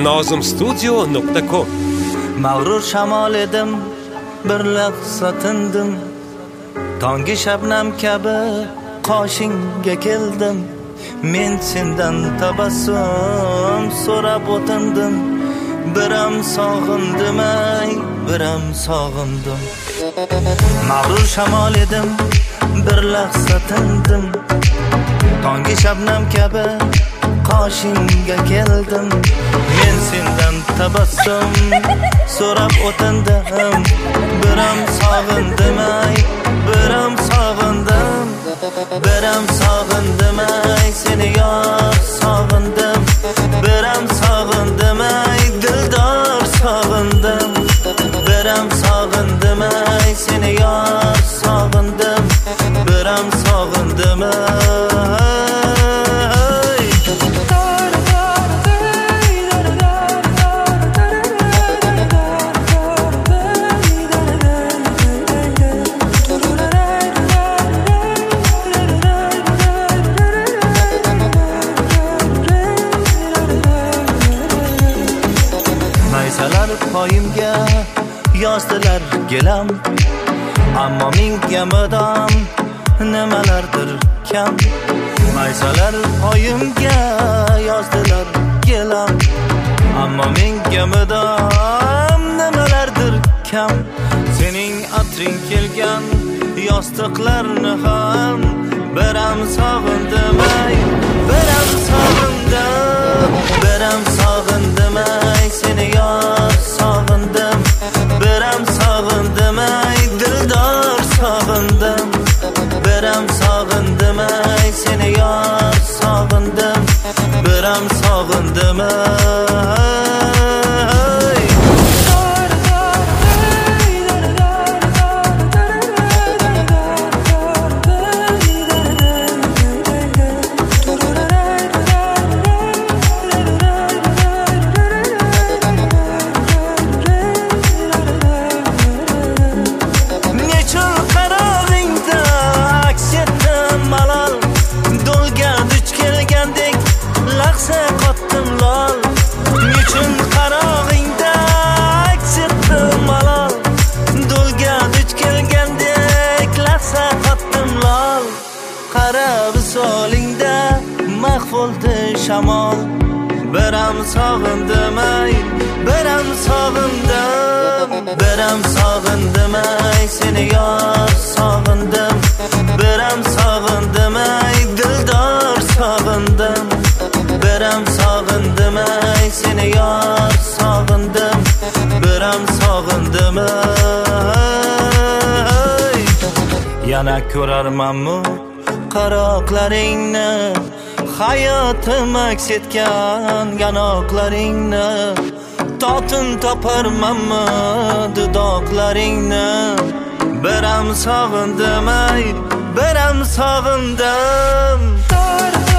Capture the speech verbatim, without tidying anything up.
nozim studio nuqta com. Mag'rur shamol edim, bir lahza tindim, tongi shabnam kabi qoshingga keldim. Men sendan tabassum so'rab o'tindim, biram sog'indim, ay biram sog'indim. Mag'rur shamol edim, bir lahza tindim, tongi shabnam kabi qoshingga keldim. Men sendan tabassum so'rab o'tindim, biram sog'indim, ay biram sog'indim. Biram sog'indim, ay seni yor sog'indim. Biram sog'indim, ay dildor sog'indim. Biram sog'indim, ay seni yor sog'indim. Biram sog'indim, ay poyimga yozdilar gilam, ammo menga mudom nimalardir kam. Maysalar poyimga yozdilar gilam, ammo menga mudom nimalardir kam. Sening atring kelgan yostiqlarni ham biram sog'indim, ay biram sog'indim. Biram sog'indim, ay seni yor sog'indim. Biram sog'indim, ay dildor sog'indim. Biram sog'indim, ay seni yor sog'indim. Biram sog'indim, ay shamol. Biram sog'indim, ay biram sog'indim. Biram sog'indim, ay seni yor sog'indim. Biram sog'indim, ay dildor sog'indim. Biram sog'indim, ay seni yor sog'indim. Biram sog'indim, ay yana ko'rarmanmi qaroqlaringni, hayotim aks etgan yanoqlaringni. Totin toparmanmi dudoqlaringni. Biram sog'indim, ay biram sog'indim.